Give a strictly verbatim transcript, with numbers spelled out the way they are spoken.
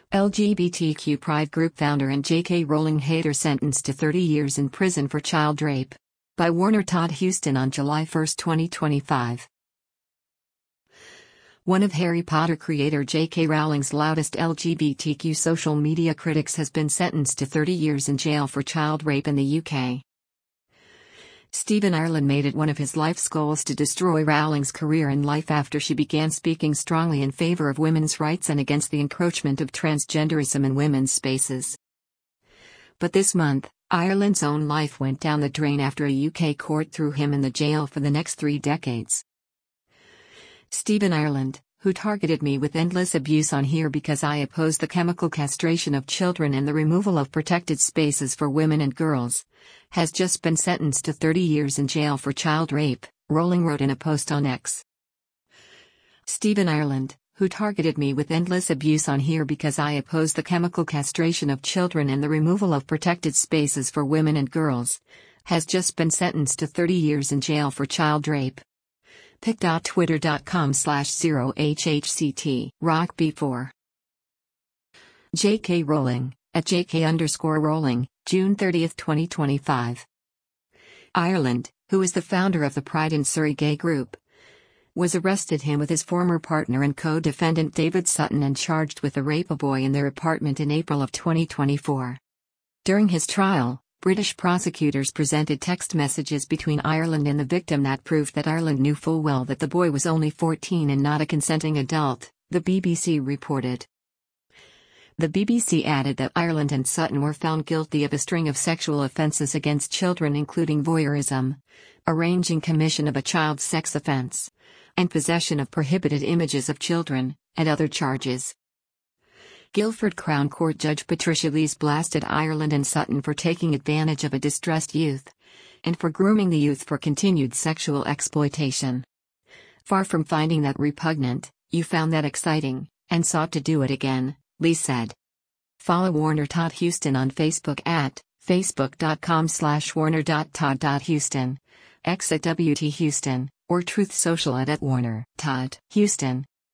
L G B T Q Pride Group founder and J K Rowling hater sentenced to thirty years in prison for child rape. By Warner Todd Huston on July first, twenty twenty-five. One of Harry Potter creator J K Rowling's loudest L G B T Q social media critics has been sentenced to thirty years in jail for child rape in the U K. Stephen Ireland made it one of his life's goals to destroy Rowling's career and life after she began speaking strongly in favor of women's rights and against the encroachment of transgenderism in women's spaces. But this month, Ireland's own life went down the drain after a U K court threw him in the jail for the next three decades. Stephen Ireland, who targeted me with endless abuse on here because I oppose the chemical castration of children and the removal of protected spaces for women and girls, has just been sentenced to thirty years in jail for child rape, Rowling wrote in a post on X. Stephen Ireland, who targeted me with endless abuse on here because I oppose the chemical castration of children and the removal of protected spaces for women and girls, has just been sentenced to thirty years in jail for child rape. pic.twitter.com slash 0hhct rock b four. J K Rowling, at J K underscore Rowling, June thirtieth, twenty twenty-five. Ireland, who is the founder of the Pride in Surrey gay group, was arrested him with his former partner and co-defendant David Sutton and charged with the rape of a boy in their apartment in April of twenty twenty-four. During his trial, British prosecutors presented text messages between Ireland and the victim that proved that Ireland knew full well that the boy was only fourteen and not a consenting adult, the B B C reported. The B B C added that Ireland and Sutton were found guilty of a string of sexual offences against children including voyeurism, arranging commission of a child sex offence, and possession of prohibited images of children, and other charges. Guildford Crown Court Judge Patricia Lees blasted Ireland and Sutton for taking advantage of a distressed youth, and for grooming the youth for continued sexual exploitation. Far from finding that repugnant, you found that exciting, and sought to do it again, Lees said. Follow Warner Todd Huston on Facebook at facebook.com slash warner.todd.huston, X at W T Huston, or Truth Social at, at Warner Todd Huston.